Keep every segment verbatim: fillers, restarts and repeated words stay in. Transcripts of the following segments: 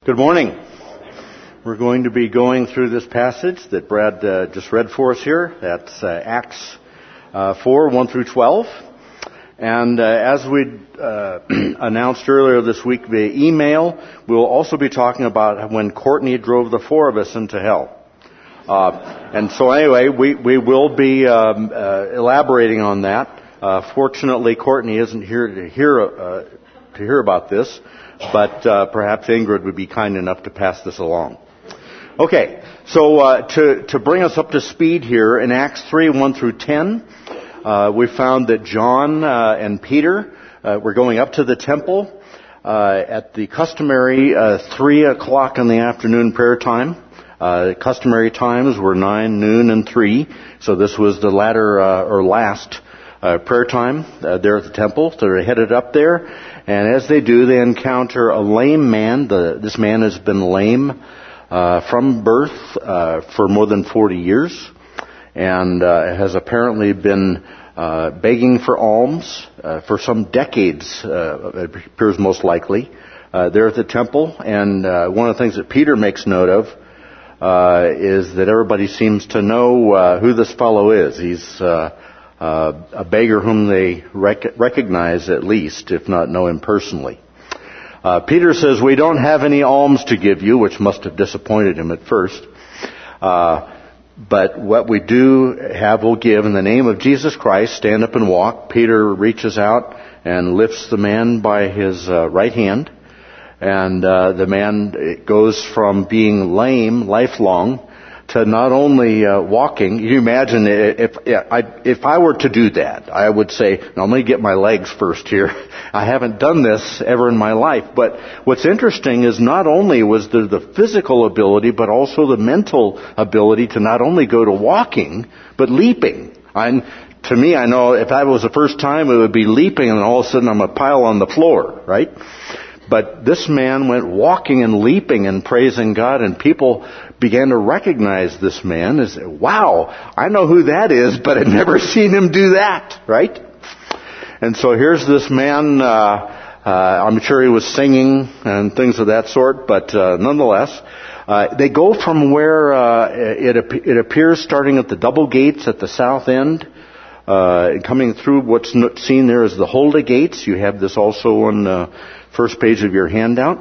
Good morning. We're going to be going through this passage that Brad uh, just read for us here. That's uh, Acts uh, four, one through twelve. And uh, as we uh, announced earlier this week via email, we'll also be talking about when Courtney drove the four of us into hell. Uh, and so anyway, we, we will be um, uh, elaborating on that. Uh, fortunately, Courtney isn't here to hear uh, to hear about this, but uh, perhaps Ingrid would be kind enough to pass this along. Okay, so uh, to to bring us up to speed here, in Acts three, one through ten, uh, we found that John uh, and Peter uh, were going up to the temple uh, at the customary uh, three o'clock in the afternoon prayer time. Uh, customary times were nine, noon, and three, so this was the latter uh, or last uh, prayer time uh, there at the temple. So they're headed up there, and as they do, they encounter a lame man. The, this man has been lame Uh, from birth uh, for more than forty years, and uh, has apparently been uh, begging for alms uh, for some decades, uh, it appears most likely, uh, there at the temple. And uh, one of the things that Peter makes note of uh, is that everybody seems to know uh, who this fellow is. He's uh, uh, a beggar whom they rec- recognize at least, if not know him personally. Uh, Peter says, "We don't have any alms to give you," which must have disappointed him at first. Uh, but what we do have, we'll give. In the name of Jesus Christ, stand up and walk. Peter reaches out and lifts the man by his uh, right hand. And uh, the man goes from being lame lifelong to not only uh, walking. You imagine if I, if I were to do that, I would say, now let me get my legs first here. I haven't done this ever in my life. But what's interesting is not only was there the physical ability, but also the mental ability to not only go to walking, but leaping. And to me, I know if that was the first time, it would be leaping, and all of a sudden I'm a pile on the floor, right? But this man went walking and leaping and praising God, and people began to recognize this man as, wow, I know who that is, but I've never seen him do that, right? And so here's this man, uh, uh, I'm sure he was singing and things of that sort, but uh, nonetheless, uh, they go from where uh, it, it appears starting at the double gates at the south end, uh, coming through what's seen there as the Hulda gates. You have this also on the first page of your handout.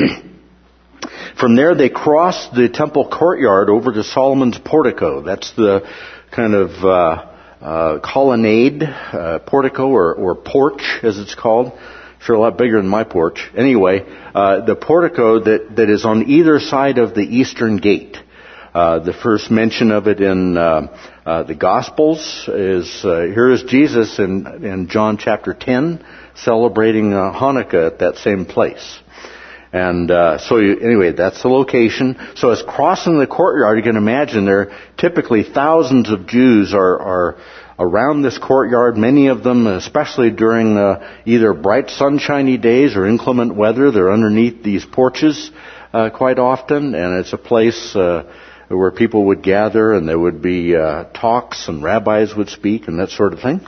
From there, they cross the temple courtyard over to Solomon's portico. That's the kind of uh, uh, colonnade, uh, portico or, or porch, as it's called. Sure, a lot bigger than my porch. Anyway, uh, the portico that, that is on either side of the eastern gate. Uh, the first mention of it in uh, uh, the Gospels is uh, here is Jesus in, in John chapter ten celebrating uh, Hanukkah at that same place. And uh, so you, anyway, that's the location. So as crossing the courtyard, you can imagine there are typically thousands of Jews are, are around this courtyard, many of them, especially during uh, either bright sunshiny days or inclement weather. They're underneath these porches uh, quite often, and it's a place uh, where people would gather, and there would be uh, talks, and rabbis would speak, and that sort of thing.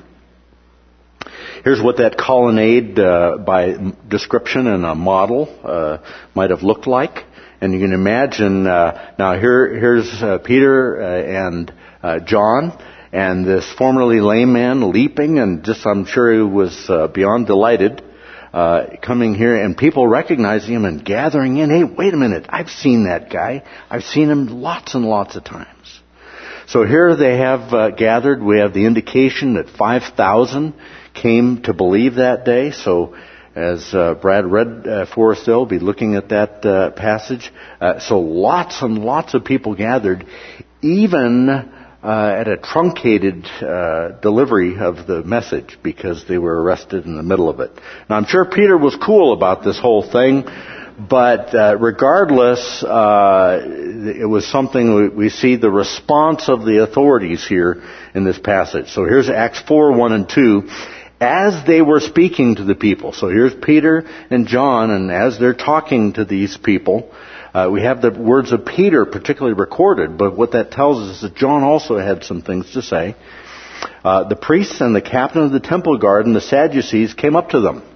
Here's what that colonnade, uh, by description and a model, uh, might have looked like. And you can imagine, uh, now here, here's uh, Peter uh, and uh, John, and this formerly lame man leaping, and just I'm sure he was uh, beyond delighted, uh, coming here, and people recognizing him and gathering in. Hey, wait a minute, I've seen that guy. I've seen him lots and lots of times. So here they have uh, gathered. We have the indication that five thousand came to believe that day. So as uh, Brad read uh, for us, they'll be looking at that uh, passage. Uh, so lots and lots of people gathered, even uh, at a truncated uh, delivery of the message, because they were arrested in the middle of it. Now, I'm sure Peter was cool about this whole thing, but uh, regardless, uh, it was something we, we see the response of the authorities here in this passage. So here's Acts four, one and two. As they were speaking to the people. So here's Peter and John, and as they're talking to these people, uh, we have the words of Peter particularly recorded, but what that tells us is that John also had some things to say. Uh, the priests and the captain of the temple guard and the Sadducees came up to them.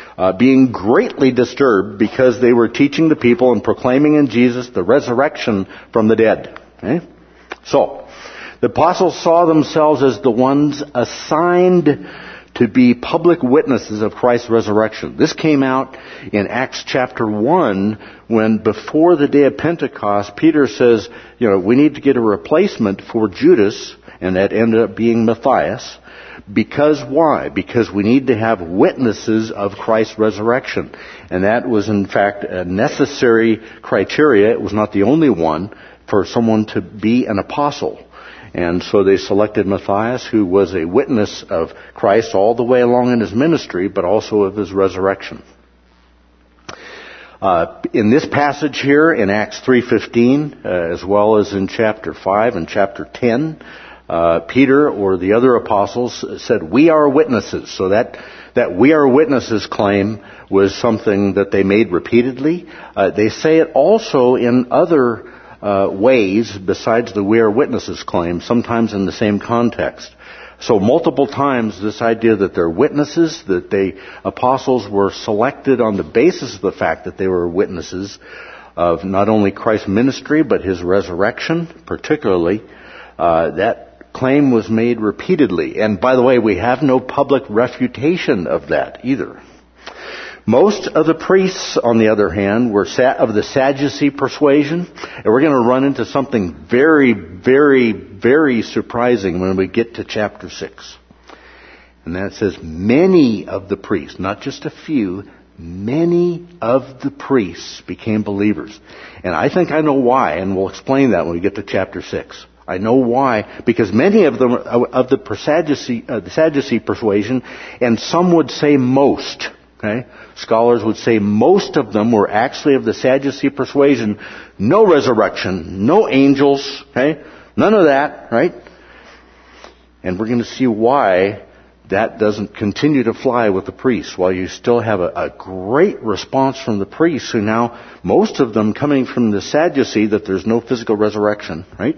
uh, being greatly disturbed because they were teaching the people and proclaiming in Jesus the resurrection from the dead. Okay? So, the apostles saw themselves as the ones assigned to be public witnesses of Christ's resurrection. This came out in Acts chapter one when before the day of Pentecost, Peter says, you know, we need to get a replacement for Judas, and that ended up being Matthias. Because why? Because we need to have witnesses of Christ's resurrection. And that was in fact a necessary criteria. It was not the only one for someone to be an apostle. And so they selected Matthias, who was a witness of Christ all the way along in his ministry, but also of his resurrection. Uh, in this passage here, in Acts three fifteen, uh, as well as in chapter five and chapter ten, uh, Peter or the other apostles said, "We are witnesses." So that that "we are witnesses" claim was something that they made repeatedly. Uh, they say it also in other Uh, ways besides the "we are witnesses" claim, sometimes in the same context. So multiple times this idea that they're witnesses, that the apostles were selected on the basis of the fact that they were witnesses of not only Christ's ministry but his resurrection particularly, uh, that claim was made repeatedly. And by the way, we have no public refutation of that either. Most of the priests, on the other hand, were of the Sadducee persuasion. And we're going to run into something very, very, very surprising when we get to chapter six. And that says many of the priests, not just a few, many of the priests became believers. And I think I know why, and we'll explain that when we get to chapter six. I know why, because many of them of the Sadducee, uh, the Sadducee persuasion, and some would say most. Okay? Scholars would say most of them were actually of the Sadducee persuasion. No resurrection, no angels, okay? None of that, right? And we're going to see why that doesn't continue to fly with the priests, while you still have a, a great response from the priests who now, most of them coming from the Sadducee, that there's no physical resurrection, right?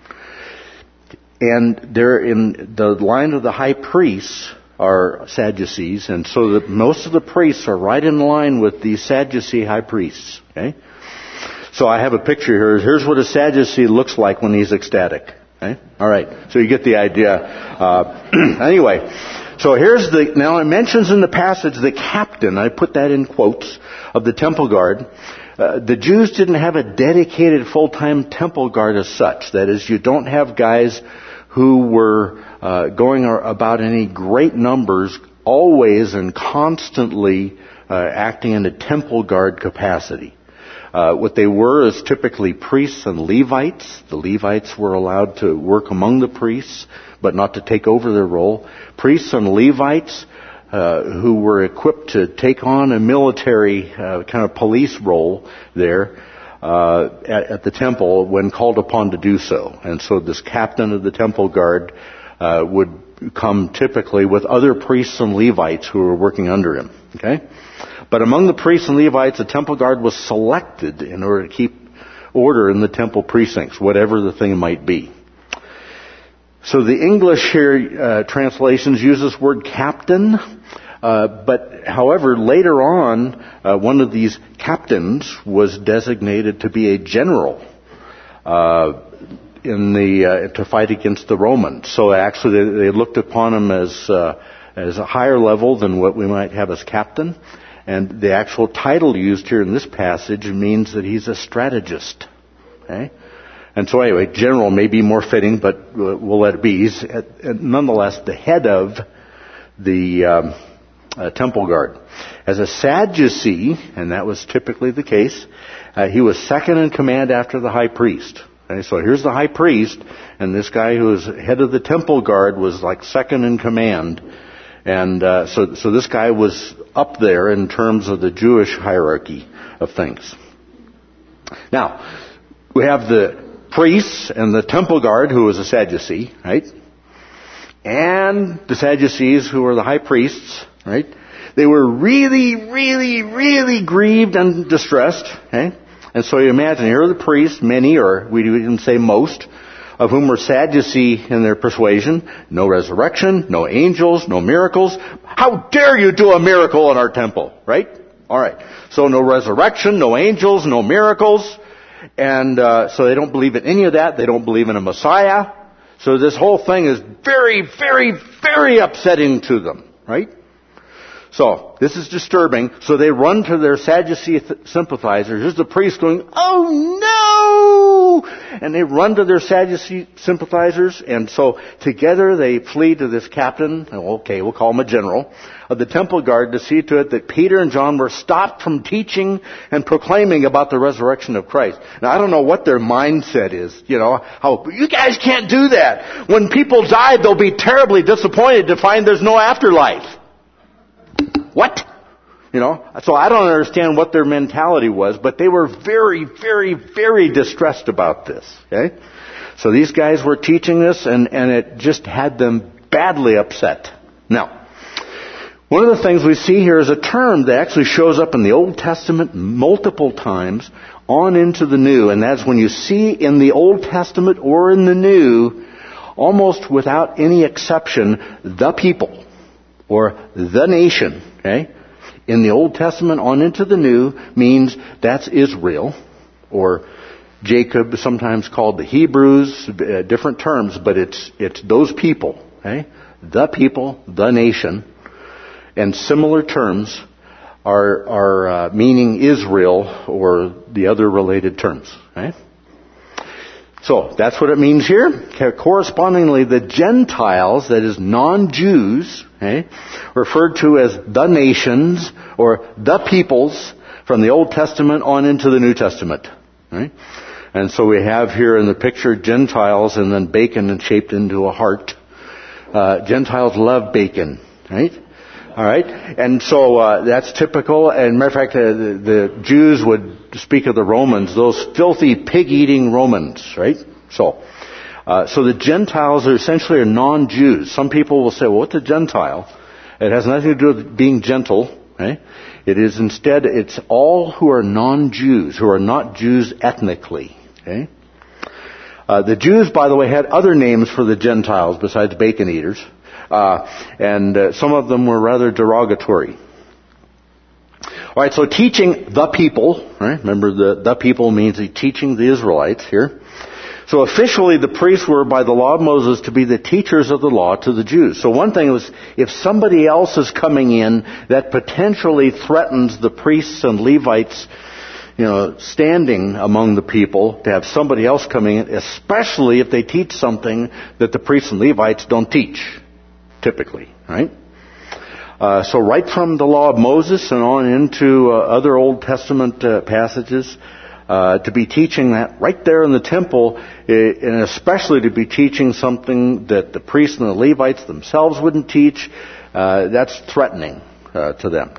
And they're in the line of the high priests are Sadducees, and so that most of the priests are right in line with the Sadducee high priests. Okay, so I have a picture here. Here's what a Sadducee looks like when he's ecstatic. Okay, all right. So you get the idea. Uh, anyway, so here's the. Now it mentions in the passage the captain. I put that in quotes of the temple guard. Uh, the Jews didn't have a dedicated full-time temple guard as such. That is, you don't have guys who were uh, going about in any great numbers, always and constantly uh, acting in a temple guard capacity. Uh, what they were is typically priests and Levites. The Levites were allowed to work among the priests, but not to take over their role. Priests and Levites uh, who were equipped to take on a military uh, kind of police role there. Uh, at, at the temple when called upon to do so. And so this captain of the temple guard uh, would come typically with other priests and Levites who were working under him. Okay? But among the priests and Levites, the temple guard was selected in order to keep order in the temple precincts, whatever the thing might be. So the English here uh, translations use this word captain. Uh, but, however, later on, uh, one of these captains was designated to be a general uh, in the uh, to fight against the Romans. So actually, they, they looked upon him as uh, as a higher level than what we might have as captain. And the actual title used here in this passage means that he's a strategist. Okay. And so anyway, general may be more fitting, but we'll let it be. He's at, at, nonetheless the head of the um, Uh, temple guard. As a Sadducee, and that was typically the case, uh, he was second in command after the high priest. Okay, so here's the high priest, and this guy who was head of the temple guard was like second in command. And uh, so, so this guy was up there in terms of the Jewish hierarchy of things. Now, we have the priests and the temple guard who was a Sadducee, right? And the Sadducees who were the high priests. Right? They were really, really, really grieved and distressed. Okay? And so you imagine, here are the priests, many, or we didn't say most, of whom were Sadducee in their persuasion. No resurrection, no angels, no miracles. How dare you do a miracle in our temple, right? All right. So no resurrection, no angels, no miracles. And uh, so they don't believe in any of that. They don't believe in a Messiah. So this whole thing is very, very, very upsetting to them, right? So this is disturbing. So they run to their Sadducee th- sympathizers. Here's the priest going, "Oh no!" And they run to their Sadducee sympathizers. And so together they flee to this captain, okay, we'll call him a general, of the temple guard to see to it that Peter and John were stopped from teaching and proclaiming about the resurrection of Christ. Now I don't know what their mindset is, you know, how, you guys can't do that. When people die, they'll be terribly disappointed to find there's no afterlife. What? You know, so I don't understand what their mentality was, but they were very, very, very distressed about this, okay? So these guys were teaching this, and, and it just had them badly upset. Now, one of the things we see here is a term that actually shows up in the Old Testament multiple times on into the New, and that's when you see in the Old Testament or in the New, almost without any exception, the people or the nation, okay? In the Old Testament on into the New means that's Israel, or Jacob, sometimes called the Hebrews, uh, different terms, but it's it's those people, okay? The people, the nation, and similar terms are are uh, meaning Israel or the other related terms, okay? So that's what it means here. Correspondingly, the Gentiles, that is non-Jews, okay, referred to as the nations or the peoples from the Old Testament on into the New Testament. Right? And so we have here in the picture Gentiles and then bacon and shaped into a heart. Uh, Gentiles love bacon, right? All right, and so uh, that's typical. And matter of fact, uh, the, the Jews would speak of the Romans, those filthy pig-eating Romans, right? So, uh, so the Gentiles are essentially are non-Jews. Some people will say, "Well, what's a Gentile?" It has nothing to do with being gentle. Okay? It is instead, it's all who are non-Jews, who are not Jews ethnically. Okay? Uh, the Jews, by the way, had other names for the Gentiles besides bacon eaters. Uh, and uh, some of them were rather derogatory. All right, so teaching the people, right? Remember, the the people means the teaching the Israelites here. So officially, the priests were, by the law of Moses, to be the teachers of the law to the Jews. So one thing was, if somebody else is coming in that potentially threatens the priests and Levites, you know, standing among the people, to have somebody else coming in, especially if they teach something that the priests and Levites don't teach. Typically, right? Uh, so right from the law of Moses and on into uh, other Old Testament uh, passages, uh, to be teaching that right there in the temple, and especially to be teaching something that the priests and the Levites themselves wouldn't teach, uh, that's threatening uh, to them.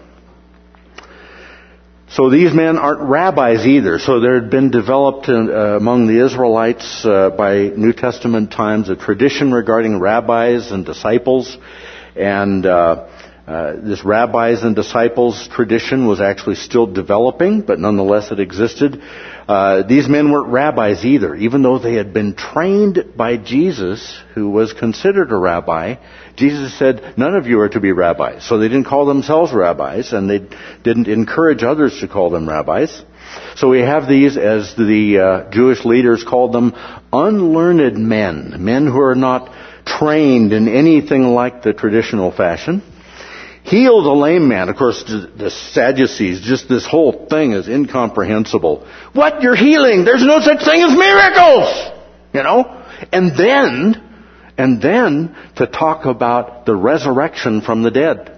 So these men aren't rabbis either. So there had been developed in, uh, among the Israelites uh, by New Testament times a tradition regarding rabbis and disciples. And uh, uh, this rabbis and disciples tradition was actually still developing, but nonetheless it existed. Uh, these men weren't rabbis either, even though they had been trained by Jesus, who was considered a rabbi. Jesus said, none of you are to be rabbis. So they didn't call themselves rabbis, and they didn't encourage others to call them rabbis. So we have these, as the uh, Jewish leaders called them, unlearned men, men who are not trained in anything like the traditional fashion. Healed a lame man. Of course, the Sadducees, just this whole thing is incomprehensible. What? You're healing? There's no such thing as miracles! You know? And then, and then to talk about the resurrection from the dead.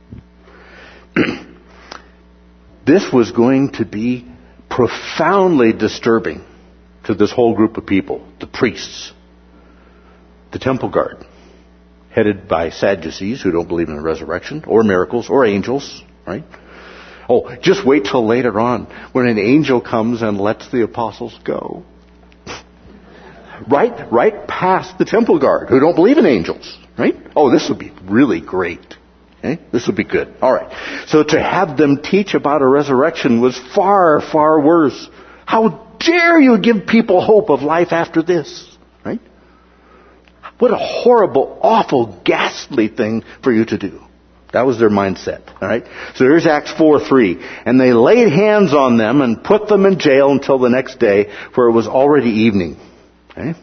This was going to be profoundly disturbing to this whole group of people. The priests, the temple guard, headed by Sadducees who don't believe in the resurrection or miracles or angels, right? Oh, just wait till later on when an angel comes and lets the apostles go. Right, right past the temple guard who don't believe in angels, right? Oh, this would be really great. Okay? This would be good. All right. So to have them teach about a resurrection was far, far worse. How dare you give people hope of life after this? right? What a horrible, awful, ghastly thing for you to do. That was their mindset, all right? So here's Acts four three. And they laid hands on them and put them in jail until the next day, for it was already evening. Okay?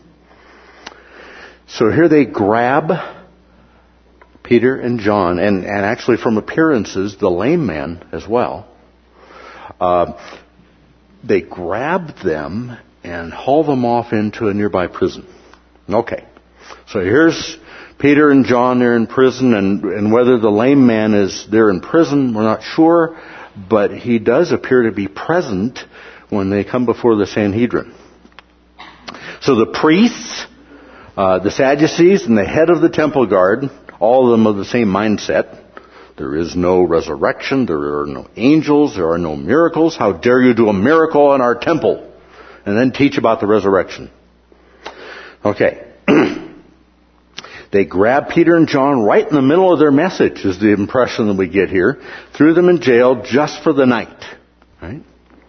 So here they grab Peter and John, and, and actually from appearances, the lame man as well. Uh, they grab them and haul them off into a nearby prison. Okay. So here's Peter and John, they're in prison, and, and whether the lame man is there in prison, we're not sure, but he does appear to be present when they come before the Sanhedrin. So the priests, uh, the Sadducees, and the head of the temple guard, all of them of the same mindset. There is no resurrection, there are no angels, there are no miracles. How dare you do a miracle in our temple and then teach about the resurrection? Okay. They grab Peter and John right in the middle of their message, is the impression that we get here. Threw them in jail just for the night. Right?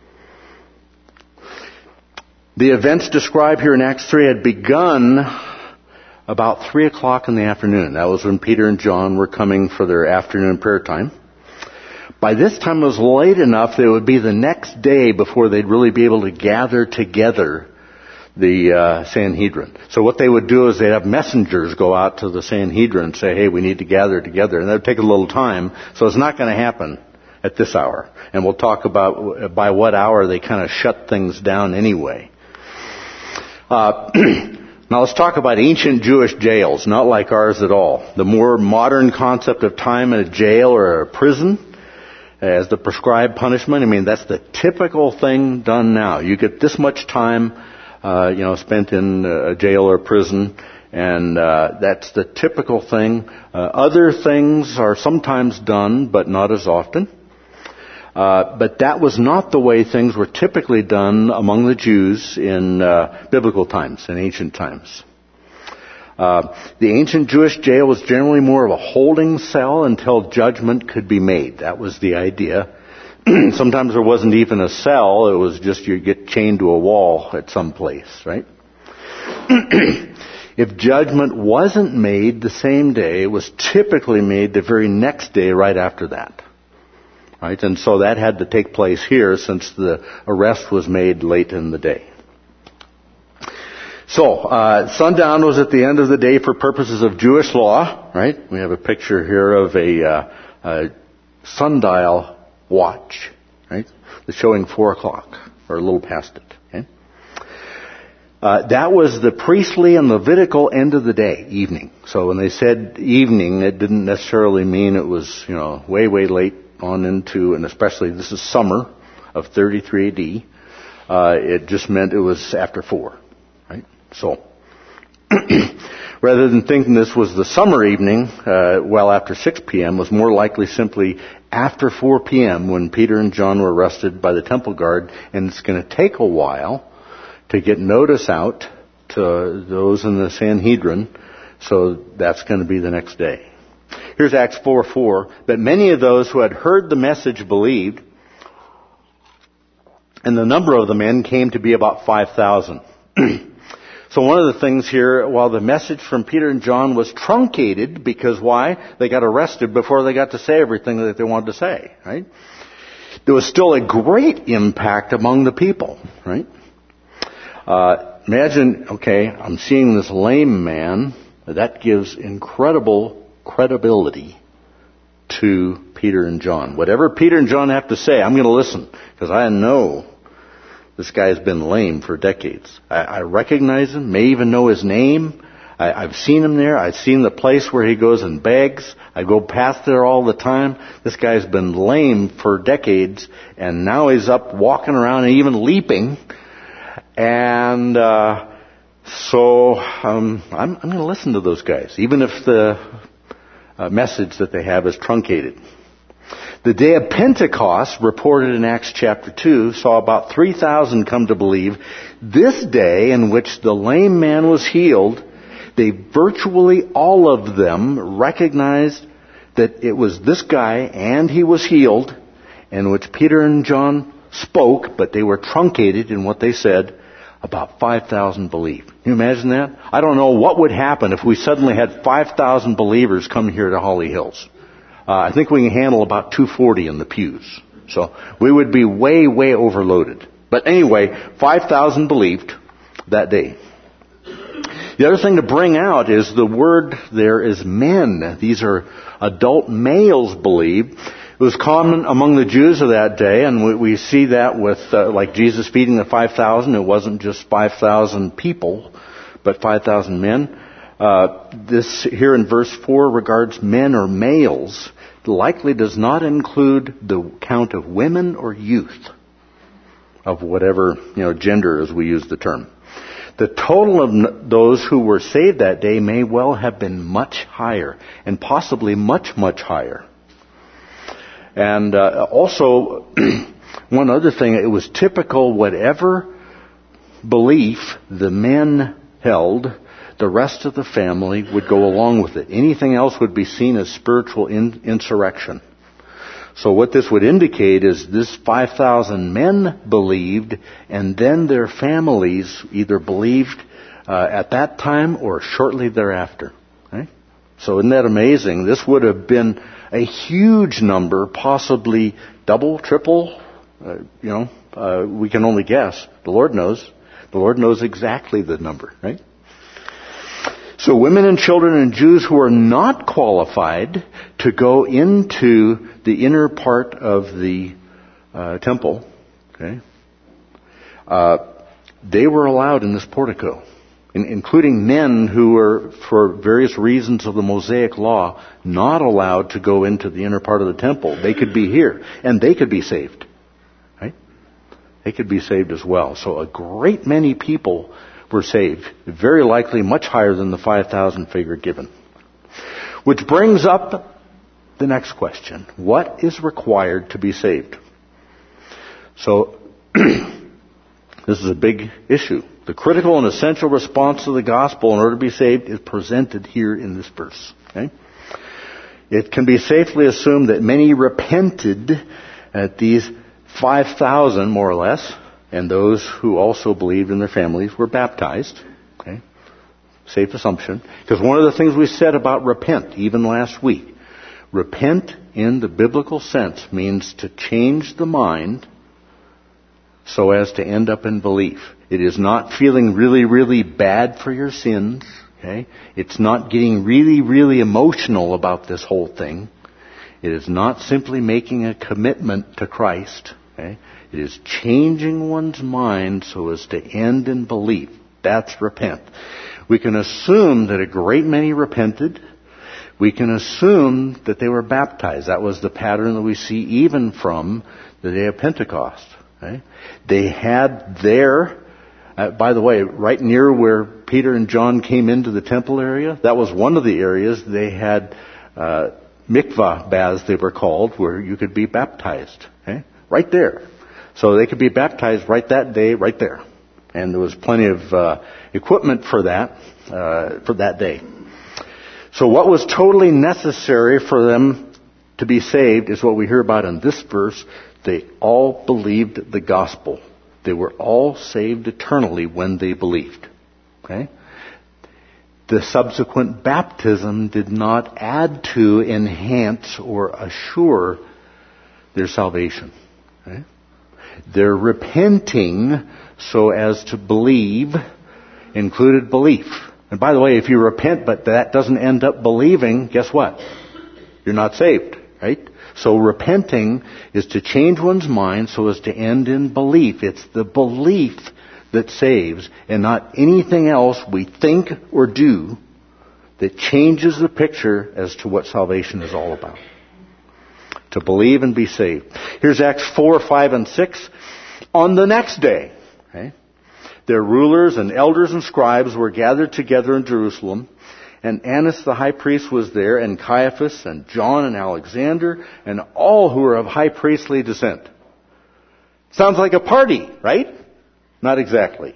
The events described here in Acts three had begun about three o'clock in the afternoon. That was when Peter and John were coming for their afternoon prayer time. By this time it was late enough that it would be the next day before they'd really be able to gather together the uh, Sanhedrin. So what they would do is they'd have messengers go out to the Sanhedrin and say, hey, we need to gather together. And that would take a little time. So it's not going to happen at this hour. And we'll talk about by what hour they kind of shut things down anyway. Uh, now let's talk about ancient Jewish jails, not like ours at all. The more modern concept of time in a jail or a prison as the prescribed punishment, I mean, that's the typical thing done now. You get this much time Uh, you know, spent in a jail or prison, and uh, that's the typical thing. Uh, other things are sometimes done, but not as often. Uh, but that was not the way things were typically done among the Jews in uh, biblical times, in ancient times. Uh, the ancient Jewish jail was generally more of a holding cell until judgment could be made. That was the idea. Sometimes there wasn't even a cell. It was just you get chained to a wall at some place, right? If judgment wasn't made the same day, it was typically made the very next day right after that. Right? And so that had to take place here since the arrest was made late in the day. So, uh, sundown was at the end of the day for purposes of Jewish law, right? We have a picture here of a, uh, a sundial watch, right? It's showing four o'clock, or a little past it. Okay? Uh, that was the priestly and Levitical end of the day, evening. So when they said evening, it didn't necessarily mean it was, you know, way, way late on into, and especially this is summer of thirty-three A D. Uh, it just meant it was after four, right? So, rather than thinking this was the summer evening, uh, well after six p.m., was more likely simply after four p.m. when Peter and John were arrested by the temple guard, and it's going to take a while to get notice out to those in the Sanhedrin, so that's going to be the next day. Here's Acts four four. But many of those who had heard the message believed, and the number of the men came to be about five thousand. So one of the things here, while the message from Peter and John was truncated, because why? They got arrested before they got to say everything that they wanted to say, right? There was still a great impact among the people, right? Uh, imagine, okay, I'm seeing this lame man. That gives incredible credibility to Peter and John. Whatever Peter and John have to say, I'm going to listen, because I know this guy's been lame for decades. I, I recognize him, may even know his name. I, I've seen him there. I've seen the place where he goes and begs. I go past there all the time. This guy's been lame for decades, and now he's up walking around and even leaping. And uh, so um, I'm, I'm going to listen to those guys, even if the uh, message that they have is truncated. The day of Pentecost, reported in Acts chapter two, saw about three thousand come to believe. This day in which the lame man was healed, they virtually all of them recognized that it was this guy and he was healed, in which Peter and John spoke, but they were truncated in what they said. about five thousand believed. Can you imagine that? I don't know what would happen if we suddenly had five thousand believers come here to Holly Hills. Uh, I think we can handle about two forty in the pews. So we would be way, way overloaded. But anyway, five thousand believed that day. The other thing to bring out is the word there is men. These are adult males believed. It was common among the Jews of that day, and we, we see that with, uh, like Jesus feeding the five thousand. It wasn't just five thousand people, but five thousand men. Uh, this here in verse four regards men or males. Likely does not include the count of women or youth, of whatever, you know, gender as we use the term. The total of those who were saved that day may well have been much higher, and possibly much, much higher. And uh, also, one other thing, it was typical whatever belief the men held, the rest of the family would go along with it. Anything else would be seen as spiritual in- insurrection. So what this would indicate is this five thousand men believed, and then their families either believed uh, at that time or shortly thereafter. Okay? So isn't that amazing? This would have been a huge number, possibly double, triple, uh, you know, uh, we can only guess. The Lord knows. The Lord knows exactly the number, right? So women and children and Jews who are not qualified to go into the inner part of the uh, temple, okay, uh, they were allowed in this portico, in, including men who were, for various reasons of the Mosaic law, not allowed to go into the inner part of the temple. They could be here, and they could be saved, right? They could be saved as well. So a great many people were saved, very likely much higher than the five thousand figure given. Which brings up the next question. What is required to be saved? So, this is a big issue. The critical and essential response to the gospel in order to be saved is presented here in this verse. Okay? It can be safely assumed that many repented at these five thousand, more or less, and those who also believed in their families were baptized. Okay? Safe assumption. Because one of the things we said about repent, even last week, repent in the biblical sense means to change the mind so as to end up in belief. It is not feeling really, really bad for your sins. Okay? It's not getting really, really emotional about this whole thing. It is not simply making a commitment to Christ. Okay? It is changing one's mind so as to end in belief. That's repent. We can assume that a great many repented. We can assume that they were baptized. That was the pattern that we see even from the day of Pentecost. Okay? They had there, uh, by the way, right near where Peter and John came into the temple area, that was one of the areas they had uh, mikvah baths, they were called, where you could be baptized. Okay? Right there. So they could be baptized right that day, right there. And there was plenty of uh, equipment for that, uh, for that day. So what was totally necessary for them to be saved is what we hear about in this verse. They all believed the gospel. They were all saved eternally when they believed. Okay? The subsequent baptism did not add to, enhance, or assure their salvation. Okay? Their repenting so as to believe included belief. And by the way, if you repent but that doesn't end up believing, guess what? You're not saved, right? So repenting is to change one's mind so as to end in belief. It's the belief that saves and not anything else we think or do that changes the picture as to what salvation is all about. To believe and be saved. Here's Acts four, five, and six. On the next day, okay, their rulers and elders and scribes were gathered together in Jerusalem, and Annas the high priest was there, and Caiaphas, and John, and Alexander, and all who were of high priestly descent. Sounds like a party, right? Not exactly.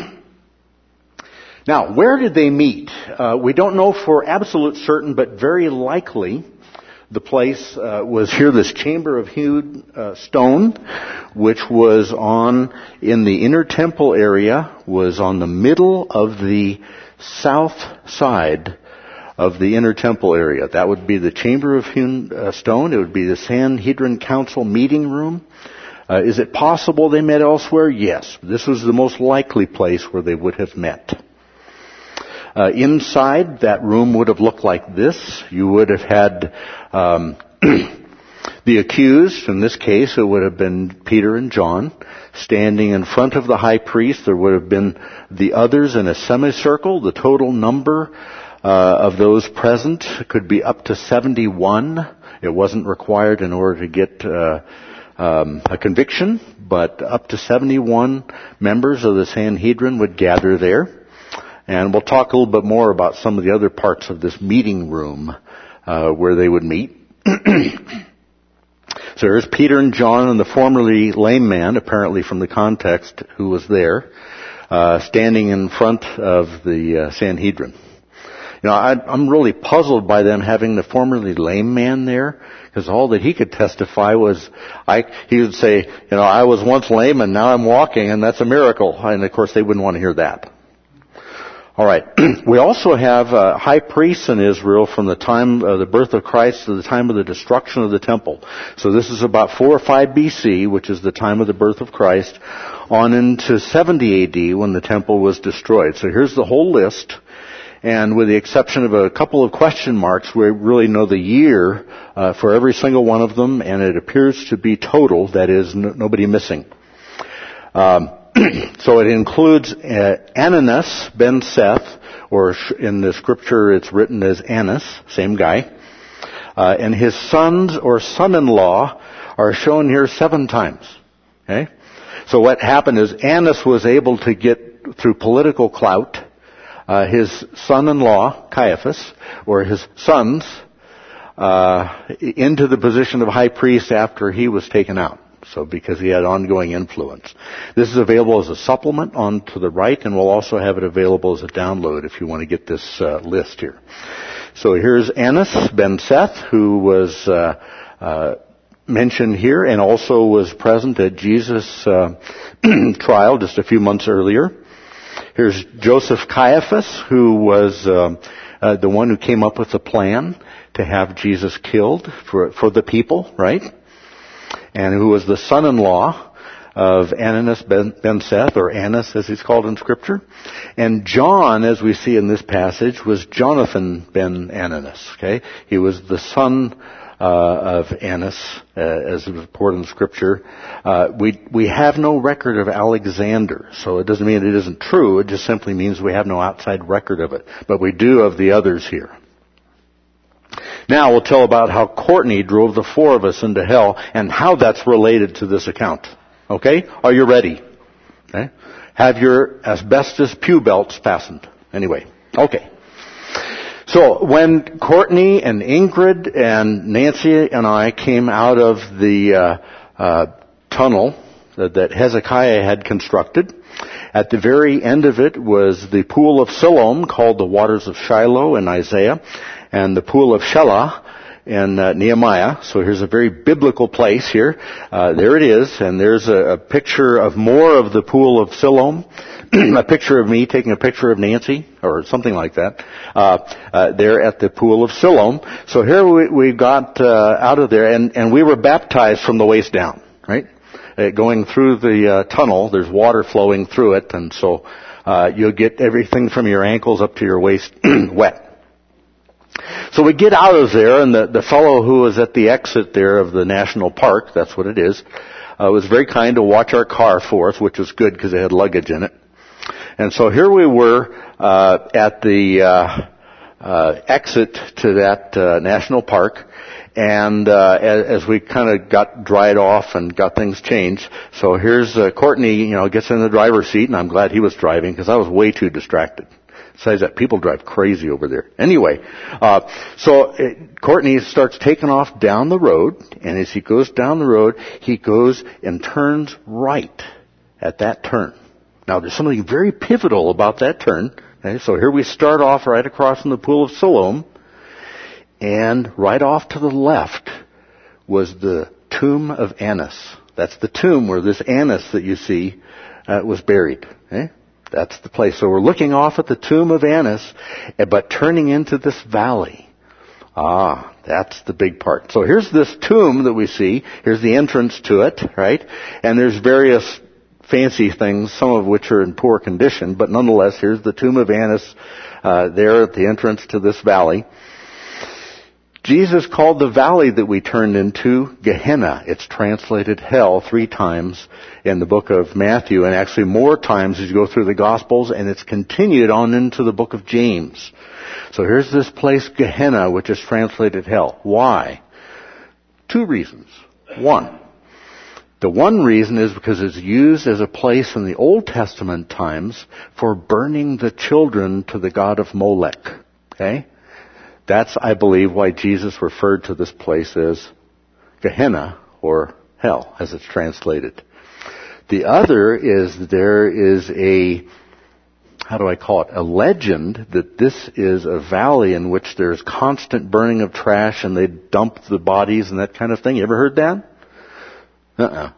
Now, where did they meet? Uh, we don't know for absolute certain, but very likely the place uh, was here, this chamber of hewed uh, stone, which was on, in the inner temple area, was on the middle of the south side of the inner temple area. That would be the chamber of hewn uh, stone. It would be the Sanhedrin Council meeting room. Uh, is it possible they met elsewhere? Yes. This was the most likely place where they would have met. Uh, inside, that room would have looked like this. You would have had um, the accused. In this case, it would have been Peter and John standing in front of the high priest. There would have been the others in a semicircle. The total number uh, of those present could be up to seventy-one. It wasn't required in order to get uh, um, a conviction, but up to seventy-one members of the Sanhedrin would gather there. And we'll talk a little bit more about some of the other parts of this meeting room uh, where they would meet. So there's Peter and John and the formerly lame man, apparently from the context, who was there, uh, standing in front of the uh, Sanhedrin. You know, I, I'm really puzzled by them having the formerly lame man there, because all that he could testify was, I, he would say, you know, I was once lame and now I'm walking, and that's a miracle. And of course, they wouldn't want to hear that. All right. We also have uh, high priests in Israel from the time of the birth of Christ to the time of the destruction of the temple. So this is about four or five B C, which is the time of the birth of Christ, on into seventy A D when the temple was destroyed. So here's the whole list. And with the exception of a couple of question marks, we really know the year uh, for every single one of them, and it appears to be total, that is, n- nobody missing. Um, So it includes uh, Ananias ben Seth, or sh- in the scripture it's written as Annas, same guy. Uh, and his sons or son-in-law are shown here seven times. Okay? So what happened is Annas was able to get, through political clout, uh, his son-in-law, Caiaphas, or his sons, uh, into the position of high priest after he was taken out. So because he had ongoing influence. This is available as a supplement on to the right, and we'll also have it available as a download if you want to get this uh, list here. So here's Annas ben Seth, who was uh, uh, mentioned here and also was present at Jesus' uh, trial just a few months earlier. Here's Joseph Caiaphas, who was uh, uh, the one who came up with the plan to have Jesus killed for for the people, right? And who was the son-in-law of Ananias ben, ben Seth, or Annas as he's called in Scripture. And John, as we see in this passage, was Jonathan ben Ananias. Okay, he was the son uh, of Annas, uh, as reported in Scripture. Uh, we we have no record of Alexander, so it doesn't mean it isn't true. It just simply means we have no outside record of it, but we do of the others here. Now we'll tell about how Courtney drove the four of us into hell and how that's related to this account. Okay? Are you ready? Okay? Have your asbestos pew belts fastened. Anyway. Okay. So when Courtney and Ingrid and Nancy and I came out of the uh, uh, tunnel that, that Hezekiah had constructed, at the very end of it was the pool of Siloam, called the waters of Shiloh in Isaiah, and the pool of Shelah in uh, Nehemiah. So here's a very biblical place here. Uh, there it is, and there's a, a picture of more of the pool of Siloam, a picture of me taking a picture of Nancy, or something like that, uh, uh, there at the pool of Siloam. So here we, we got uh, out of there, and, and we were baptized from the waist down, right? Uh, going through the uh, tunnel, there's water flowing through it, and so uh, you'll get everything from your ankles up to your waist wet. So we get out of there, and the, the fellow who was at the exit there of the national park, that's what it is, uh, was very kind to watch our car for us, which was good because it had luggage in it. And so here we were uh, at the uh, uh, exit to that uh, national park, and uh, as, as we kind of got dried off and got things changed, so here's uh, Courtney, you know, gets in the driver's seat, and I'm glad he was driving because I was way too distracted. Besides that, people drive crazy over there. Anyway, uh, so it, Courtney starts taking off down the road, and as he goes down the road, he goes and turns right at that turn. Now, there's something very pivotal about that turn. Okay, so here we start off right across from the pool of Siloam, And right off to the left was the tomb of Annas. That's the tomb where this Annas that you see uh, was buried. Okay? That's the place. So we're looking off at the tomb of Annas, but turning into this valley. Ah, that's the big part. So here's this tomb that we see. Here's the entrance to it, right? And there's various fancy things, some of which are in poor condition, but nonetheless, here's the tomb of Annas uh, there at the entrance to this valley. Jesus called the valley that we turned into Gehenna. It's translated hell three times in the book of Matthew, and actually more times as you go through the Gospels, and it's continued on into the book of James. So here's this place, Gehenna, which is translated hell. Why? Two reasons. One, the one reason is because it's used as a place in the Old Testament times for burning the children to the god of Molech. Okay? That's, I believe, why Jesus referred to this place as Gehenna, or hell, as it's translated. The other is there is a, how do I call it, a legend that this is a valley in which there's constant burning of trash and they dump the bodies and that kind of thing. You ever heard that? Uh-uh.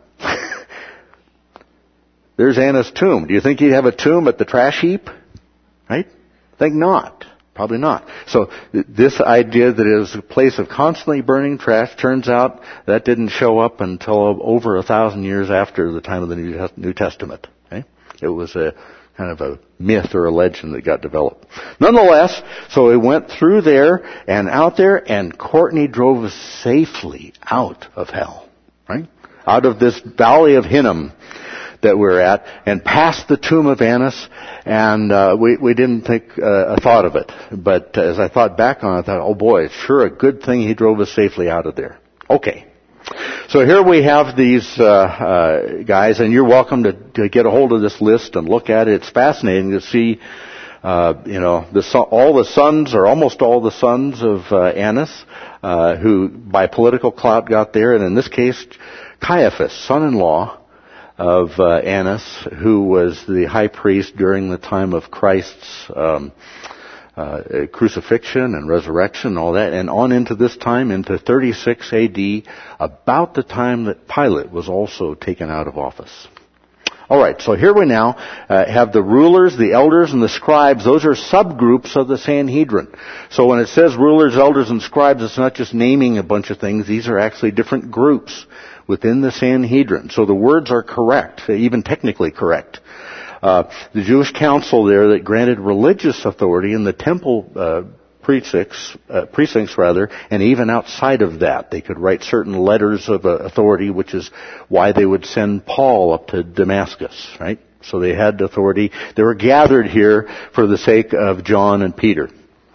There's Anna's tomb. Do you think he'd have a tomb at the trash heap? Right? Think not. Probably not. So th- this idea that it was a place of constantly burning trash, turns out that didn't show up until over a thousand years after the time of the New, New Testament. Okay? It was a kind of a myth or a legend that got developed. Nonetheless, so we went through there and out there, and Courtney drove us safely out of hell. Right? Out of this valley of Hinnom that we're at, and past the tomb of Annas, and uh, we we didn't think uh, a thought of it. But uh, as I thought back on it, I thought, oh boy, it's sure a good thing he drove us safely out of there. Okay. So here we have these uh, uh guys, and you're welcome to, to get a hold of this list and look at it. It's fascinating to see, uh, you know, the all the sons, or almost all the sons of uh, Annas, uh, who by political clout got there, and in this case, Caiaphas, son-in-law of uh, Annas, who was the high priest during the time of Christ's um, uh, crucifixion and resurrection and all that, and on into this time, into thirty-six A D, about the time that Pilate was also taken out of office. All right, so here we now uh, have the rulers, the elders, and the scribes. Those are subgroups of the Sanhedrin. So when it says rulers, elders, and scribes, it's not just naming a bunch of things. These are actually different groups within the Sanhedrin. So the words are correct, even technically correct. Uh, the Jewish council there that granted religious authority in the temple uh, precincts, uh, precincts rather, and even outside of that, they could write certain letters of uh, authority, which is why they would send Paul up to Damascus, right? So they had authority. They were gathered here for the sake of John and Peter.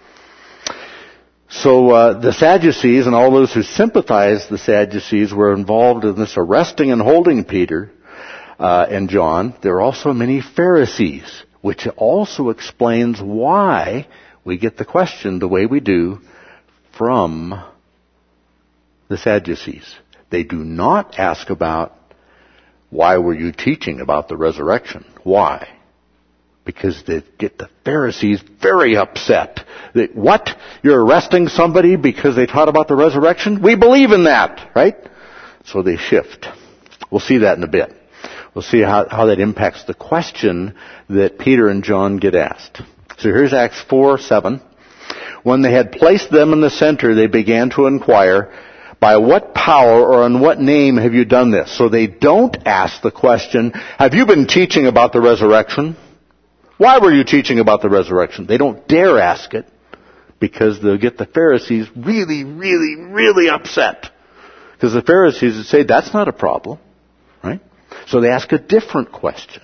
So uh, the Sadducees and all those who sympathized the Sadducees were involved in this arresting and holding Peter uh, and John. There are also many Pharisees, which also explains why we get the question the way we do from the Sadducees. They do not ask about, why were you teaching about the resurrection? Why? Because they get the Pharisees very upset. That, what? You're arresting somebody because they taught about the resurrection? We believe in that, right? So they shift. We'll see that in a bit. We'll see how, how that impacts the question that Peter and John get asked. So here's Acts four seven. When they had placed them in the center, they began to inquire, by what power or in what name have you done this? So they don't ask the question, have you been teaching about the resurrection? Why were you teaching about the resurrection? They don't dare ask it because they'll get the Pharisees really, really, really upset. Because the Pharisees would say, that's not a problem, right? So they ask a different question.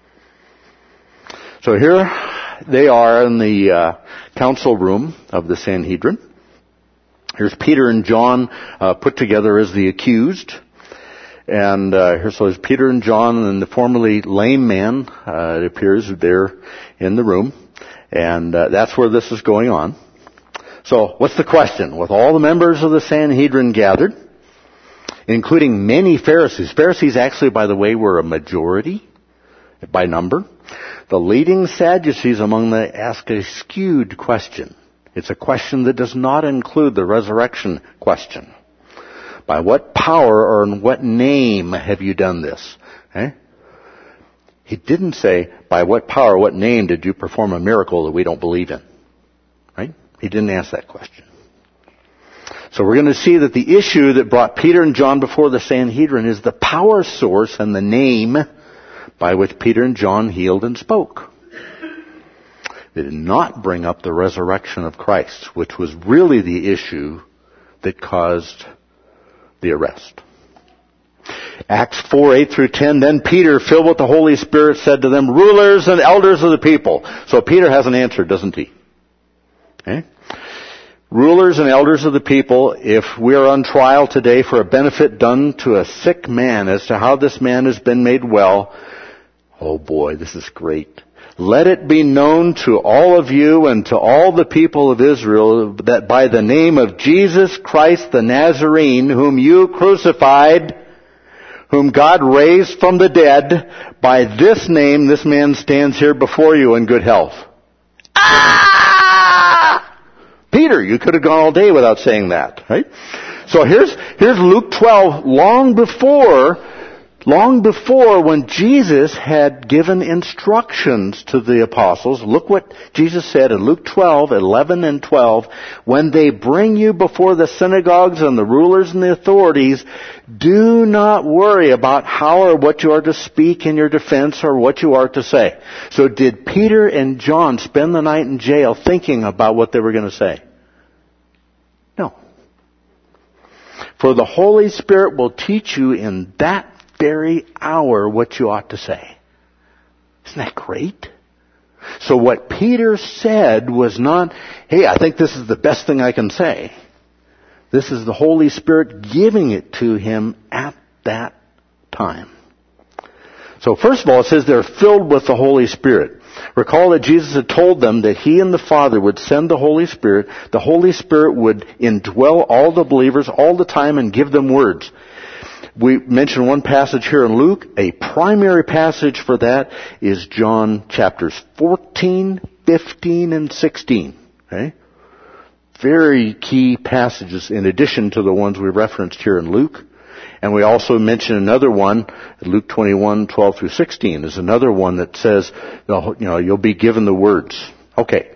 So here they are in the uh, council room of the Sanhedrin. Here's Peter and John uh, put together as the accused. And uh, here, so there's Peter and John and the formerly lame man, uh, it appears, they're in the room. And uh, that's where this is going on. So what's the question? With all the members of the Sanhedrin gathered, including many Pharisees. Pharisees actually, by the way, were a majority by number. The leading Sadducees among them ask a skewed question. It's a question that does not include the resurrection question. By what power or in what name have you done this? Okay? He didn't say, by what power, what name did you perform a miracle that we don't believe in? Right? He didn't ask that question. So we're going to see that the issue that brought Peter and John before the Sanhedrin is the power source and the name by which Peter and John healed and spoke. They did not bring up the resurrection of Christ, which was really the issue that caused the arrest. Acts four, eight through ten, then Peter, filled with the Holy Spirit, said to them, rulers and elders of the people. So Peter has an answer, doesn't he? Okay? Rulers and elders of the people, if we are on trial today for a benefit done to a sick man as to how this man has been made well, oh boy, this is great. Let it be known to all of you and to all the people of Israel that by the name of Jesus Christ the Nazarene, whom you crucified, whom God raised from the dead, by this name this man stands here before you in good health. Ah! Peter, you could have gone all day without saying that, right? So here's, here's Luke twelve, long before, long before when Jesus had given instructions to the apostles. Look what Jesus said in Luke twelve, eleven and twelve. When they bring you before the synagogues and the rulers and the authorities, do not worry about how or what you are to speak in your defense or what you are to say. So did Peter and John spend the night in jail thinking about what they were going to say? No. For the Holy Spirit will teach you in that very hour what you ought to say. Isn't that great? So what Peter said was not, hey, I think this is the best thing I can say. This is the Holy Spirit giving it to him at that time. So first of all, it says they're filled with the Holy Spirit. Recall that Jesus had told them that he and the Father would send the Holy Spirit. The Holy Spirit would indwell all the believers all the time and give them words. We mentioned one passage here in Luke. A primary passage for that is John chapters fourteen, fifteen, and sixteen. Okay? Very key passages in addition to the ones we referenced here in Luke. And we also mention another one, Luke twenty-one, twelve through sixteen is another one that says, you know, you'll be given the words. Okay.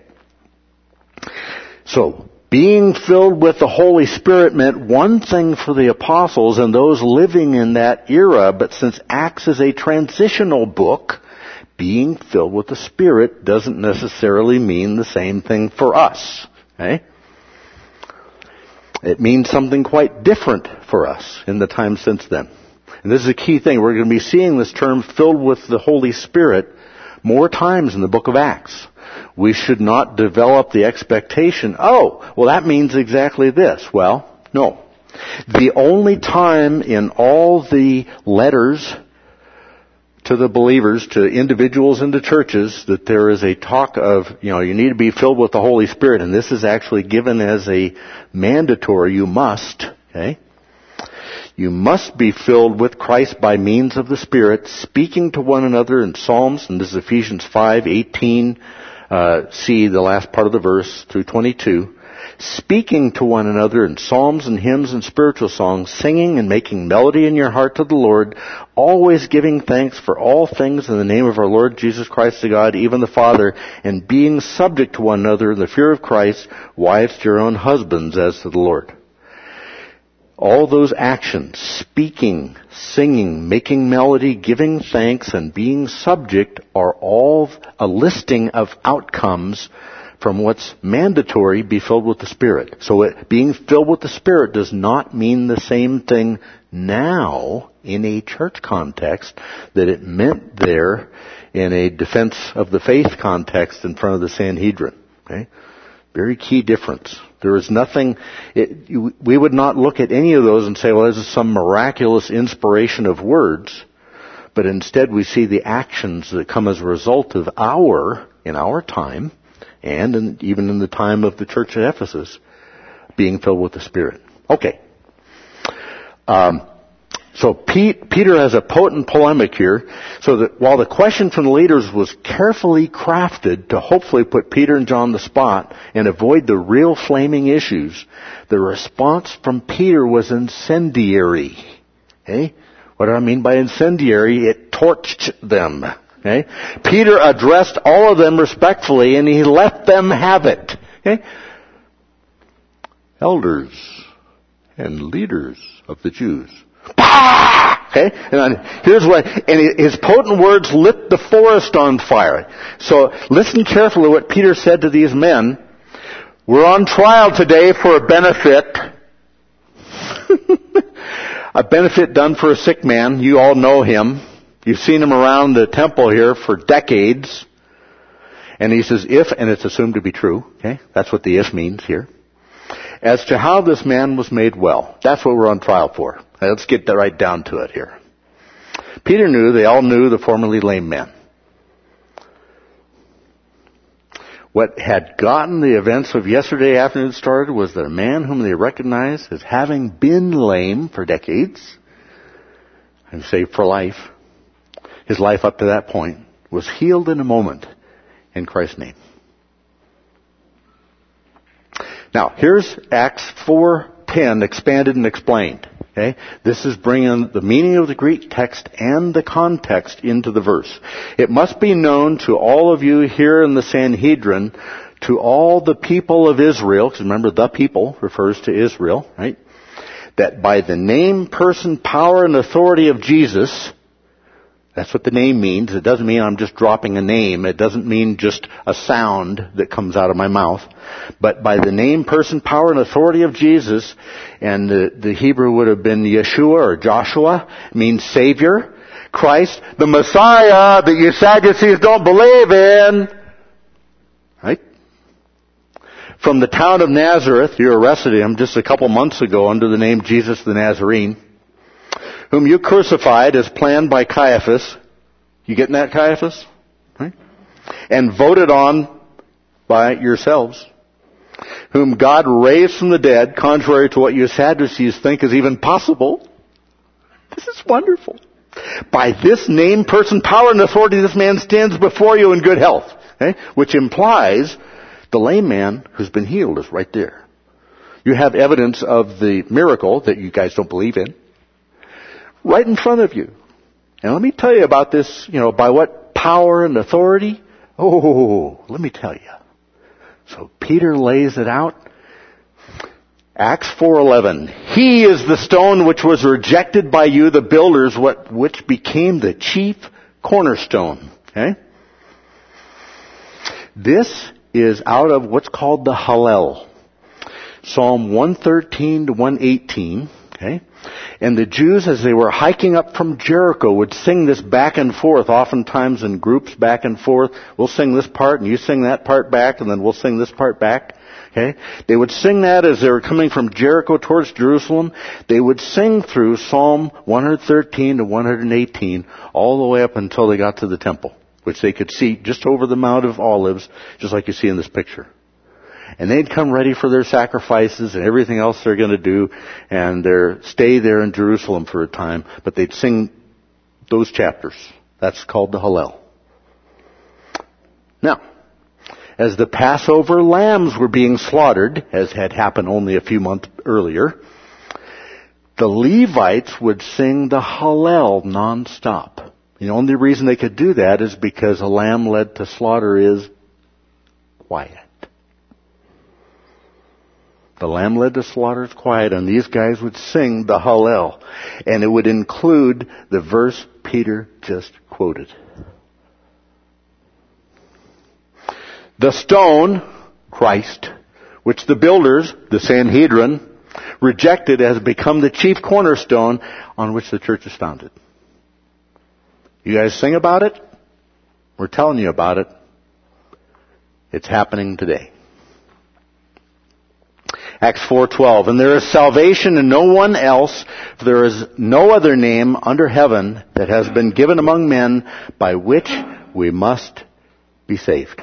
So, being filled with the Holy Spirit meant one thing for the apostles and those living in that era, but since Acts is a transitional book, being filled with the Spirit doesn't necessarily mean the same thing for us. Okay? It means something quite different for us in the time since then. And this is a key thing. We're going to be seeing this term filled with the Holy Spirit more times in the book of Acts. We should not develop the expectation, oh, well that means exactly this. Well, no. The only time in all the letters to the believers, to individuals and to churches, that there is a talk of, you know, you need to be filled with the Holy Spirit, and this is actually given as a mandatory, you must, okay? You must be filled with Christ by means of the Spirit, speaking to one another in psalms, and this is Ephesians five, eighteen, uh, see the last part of the verse through twenty-two. Speaking to one another in psalms and hymns and spiritual songs, singing and making melody in your heart to the Lord, always giving thanks for all things in the name of our Lord Jesus Christ to God, even the Father, and being subject to one another in the fear of Christ, wives to your own husbands as to the Lord. All those actions, speaking, singing, making melody, giving thanks, and being subject are all a listing of outcomes from what's mandatory, be filled with the Spirit. So it, being filled with the Spirit does not mean the same thing now in a church context that it meant there in a defense of the faith context in front of the Sanhedrin. Okay? Very key difference. There is nothing, it, you, we would not look at any of those and say, well, this is some miraculous inspiration of words, but instead we see the actions that come as a result of our, in our time, and in, even in the time of the church at Ephesus, being filled with the Spirit. Okay. Um, So Pete, Peter has a potent polemic here, so that while the question from the leaders was carefully crafted to hopefully put Peter and John on the spot and avoid the real flaming issues, the response from Peter was incendiary. Okay? What do I mean by incendiary? It torched them. Okay? Peter addressed all of them respectfully and he let them have it. Okay? Elders and leaders of the Jews. Okay? And here's what, and his potent words lit the forest on fire. So listen carefully to what Peter said to these men. We're on trial today for a benefit. A benefit done for a sick man. You all know him. You've seen him around the temple here for decades. And he says, if, and it's assumed to be true. Okay? That's what the if means here. As to how this man was made well. That's what we're on trial for. Let's get right down to it here. Peter knew, they all knew the formerly lame man. What had gotten the events of yesterday afternoon started was that a man whom they recognized as having been lame for decades, and saved for life, his life up to that point, was healed in a moment in Christ's name. Now, here's Acts four ten expanded and explained. Okay? This is bringing the meaning of the Greek text and the context into the verse. It must be known to all of you here in the Sanhedrin, to all the people of Israel, because remember the people refers to Israel, right? That by the name, person, power, and authority of Jesus, that's what the name means. It doesn't mean I'm just dropping a name. It doesn't mean just a sound that comes out of my mouth. But by the name, person, power, and authority of Jesus, and the, the Hebrew would have been Yeshua or Joshua, means Savior, Christ, the Messiah that you Sadducees don't believe in. Right? From the town of Nazareth, you arrested him just a couple months ago under the name Jesus the Nazarene, whom you crucified as planned by Caiaphas. You getting that, Caiaphas? Right? And voted on by yourselves. Whom God raised from the dead, contrary to what you Sadducees think is even possible. This is wonderful. By this name, person, power, and authority, this man stands before you in good health. Okay? Which implies the lame man who's been healed is right there. You have evidence of the miracle that you guys don't believe in, right in front of you. And let me tell you about this, you know, by what power and authority? Oh, let me tell you. So Peter lays it out. Acts four eleven. He is the stone which was rejected by you, the builders, what, which became the chief cornerstone. Okay? This is out of what's called the Hallel. Psalm one thirteen to one eighteen. Okay? And the Jews, as they were hiking up from Jericho, would sing this back and forth, oftentimes in groups back and forth. We'll sing this part, and you sing that part back, and then we'll sing this part back. Okay? They would sing that as they were coming from Jericho towards Jerusalem. They would sing through Psalm one thirteen to one eighteen, all the way up until they got to the temple, which they could see just over the Mount of Olives, just like you see in this picture. And they'd come ready for their sacrifices and everything else they're going to do, and they're stay there in Jerusalem for a time, but they'd sing those chapters. That's called the Hallel. Now, as the Passover lambs were being slaughtered, as had happened only a few months earlier, the Levites would sing the Hallel nonstop. The only reason they could do that is because a lamb led to slaughter is quiet. The lamb led to slaughter is quiet, and these guys would sing the Hallel. And it would include the verse Peter just quoted. The stone, Christ, which the builders, the Sanhedrin, rejected has become the chief cornerstone on which the church is founded. You guys sing about it? We're telling you about it. It's happening today. Acts four twelve. And there is salvation in no one else, for there is no other name under heaven that has been given among men by which we must be saved.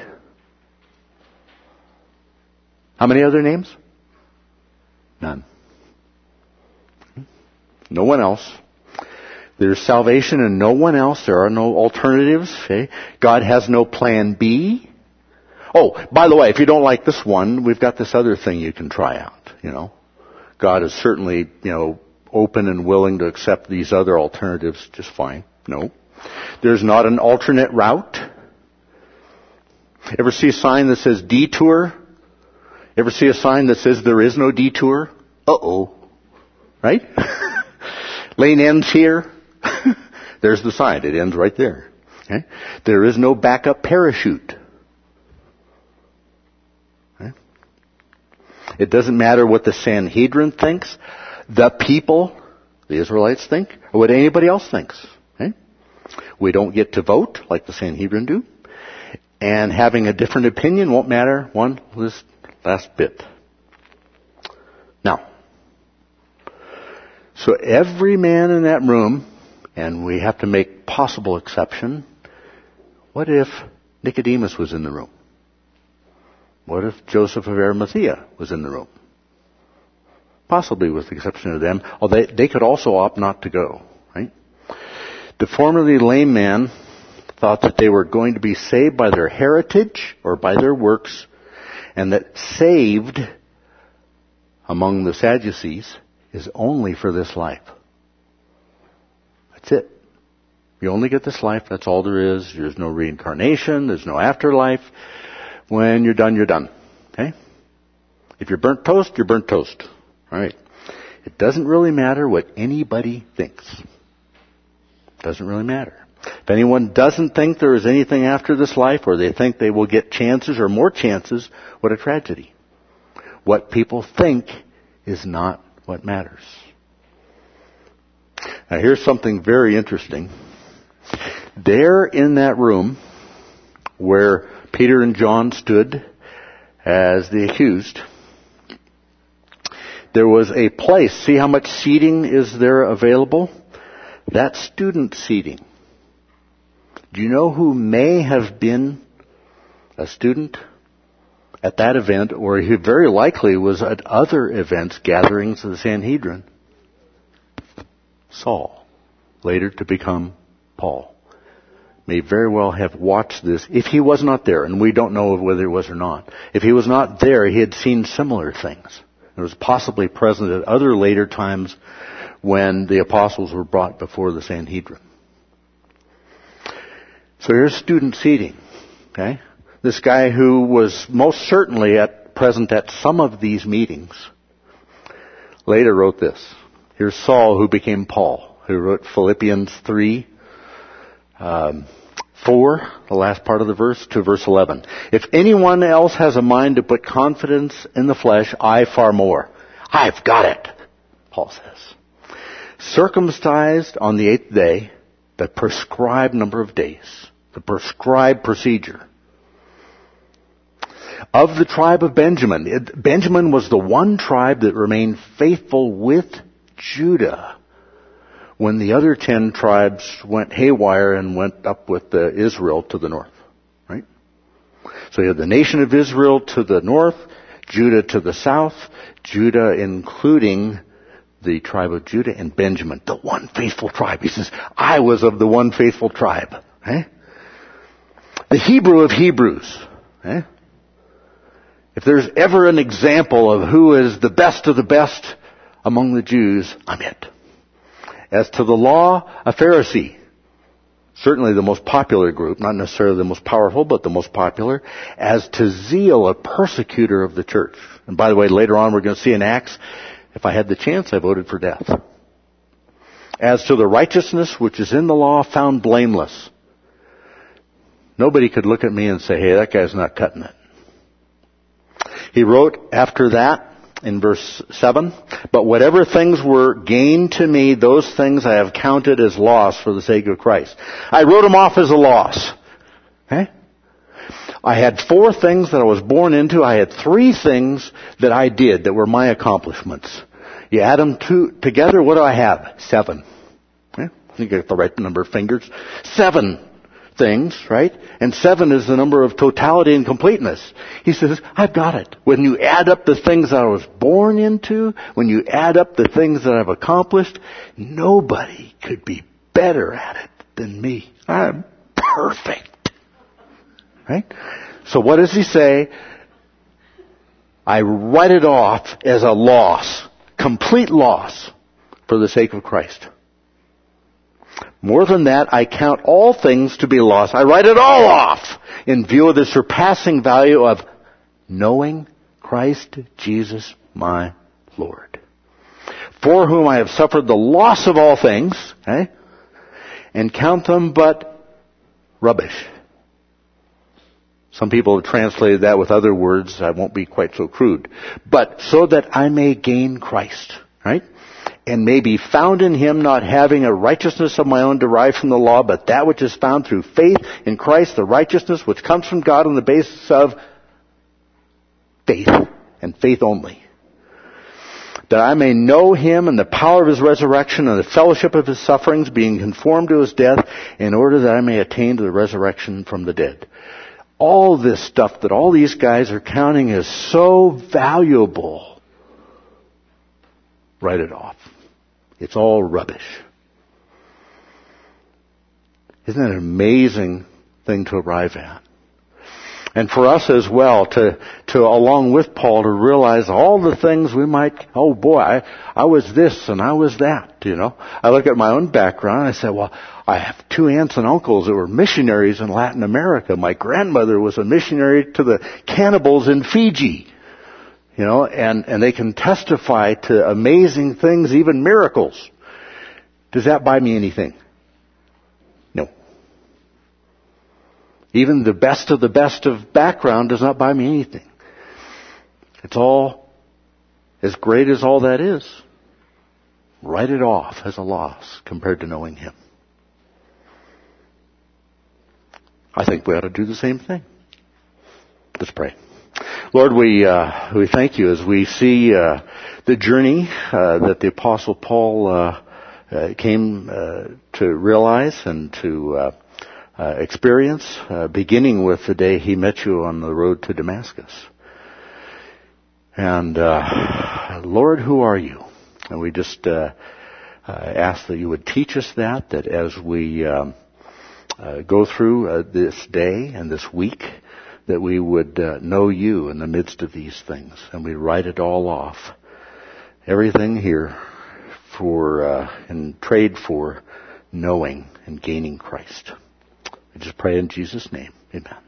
How many other names? None. No one else. There's salvation in no one else. There are no alternatives. Okay? God has no plan B. Oh, by the way, if you don't like this one, we've got this other thing you can try out, you know. God is certainly, you know, open and willing to accept these other alternatives just fine. No. There's not an alternate route. Ever see a sign that says detour? Ever see a sign that says there is no detour? Uh-oh. Right? Lane ends here. There's the sign. It ends right there. Okay? There is no backup parachute. Okay? It doesn't matter what the Sanhedrin thinks, the people, the Israelites think, or what anybody else thinks. Okay? We don't get to vote like the Sanhedrin do. And having a different opinion won't matter one last bit. Now, so every man in that room, and we have to make possible exception, what if Nicodemus was in the room? What if Joseph of Arimathea was in the room? Possibly with the exception of them, although they, they could also opt not to go, right? The formerly lame man thought that they were going to be saved by their heritage or by their works, and that saved among the Sadducees is only for this life. That's it. You only get this life, that's all there is. There's no reincarnation, there's no afterlife. When you're done, you're done. Okay? If you're burnt toast, you're burnt toast. Alright. It doesn't really matter what anybody thinks. It doesn't really matter. If anyone doesn't think there is anything after this life, or they think they will get chances or more chances, what a tragedy. What people think is not what matters. Now here's something very interesting. There in that room where Peter and John stood as the accused, there was a place. See how much seating is there available? That's student seating. Do you know who may have been a student at that event, or who very likely was at other events, gatherings of the Sanhedrin? Saul, later to become Paul, may very well have watched this if he was not there, and we don't know whether he was or not. If he was not there, he had seen similar things. It was possibly present at other later times when the apostles were brought before the Sanhedrin. So here's student seating. Okay? This guy who was most certainly at present at some of these meetings later wrote this. Here's Saul, who became Paul, who wrote Philippians three, um, four, the last part of the verse, to verse eleven. If anyone else has a mind to put confidence in the flesh, I far more. I've got it, Paul says. Circumcised on the eighth day, the prescribed number of days, the prescribed procedure. Of the tribe of Benjamin. It, Benjamin was the one tribe that remained faithful with Judah when the other ten tribes went haywire and went up with the Israel to the north. Right? So you have the nation of Israel to the north, Judah to the south, Judah including the tribe of Judah, and Benjamin, the one faithful tribe. He says, I was of the one faithful tribe. Eh? The Hebrew of Hebrews. Eh? If there's ever an example of who is the best of the best among the Jews, I'm it. As to the law, a Pharisee. Certainly the most popular group, not necessarily the most powerful, but the most popular. As to zeal, a persecutor of the church. And by the way, later on we're going to see in Acts, if I had the chance, I voted for death. As to the righteousness which is in the law, found blameless. Nobody could look at me and say, hey, that guy's not cutting it. He wrote after that, in verse seven, but whatever things were gained to me, those things I have counted as loss for the sake of Christ. I wrote them off as a loss. Okay? I had four things that I was born into. I had three things that I did that were my accomplishments. You add them two, together, what do I have? Seven. Okay? I think I got the right number of fingers. Seven things, right? And seven is the number of totality and completeness. He says, I've got it. When you add up the things that I was born into, when you add up the things that I've accomplished, nobody could be better at it than me. I'm perfect. Right? So what does he say? I write it off as a loss, complete loss, for the sake of Christ. More than that, I count all things to be lost. I write it all off in view of the surpassing value of knowing Christ Jesus my Lord, for whom I have suffered the loss of all things, eh? And count them but rubbish. Some people have translated that with other words. I won't be quite so crude. But so that I may gain Christ, right? And may be found in Him, not having a righteousness of my own derived from the law, but that which is found through faith in Christ, the righteousness which comes from God on the basis of faith, and faith only. That I may know Him and the power of His resurrection and the fellowship of His sufferings, being conformed to His death, in order that I may attain to the resurrection from the dead. All this stuff that all these guys are counting as so valuable, write it off. It's all rubbish. Isn't that an amazing thing to arrive at? And for us as well, to, to along with Paul, to realize all the things we might, oh boy, I, I was this and I was that, you know. I look at my own background and I say, well, I have two aunts and uncles that were missionaries in Latin America. My grandmother was a missionary to the cannibals in Fiji, you know, and, and they can testify to amazing things, even miracles. Does that buy me anything? No. Even the best of the best of background does not buy me anything. It's all, as great as all that is, write it off as a loss compared to knowing Him. I think we ought to do the same thing. Let's pray. Lord, we uh, we thank You as we see uh, the journey uh, that the Apostle Paul uh, uh, came uh, to realize and to uh, uh, experience, uh, beginning with the day he met You on the road to Damascus. And uh, Lord, who are You? And we just uh, uh, ask that You would teach us that, that as we um, uh, go through uh, this day and this week, that we would uh, know You in the midst of these things, and we write it all off. Everything here for uh, in trade for knowing and gaining Christ. We just pray in Jesus' name. Amen.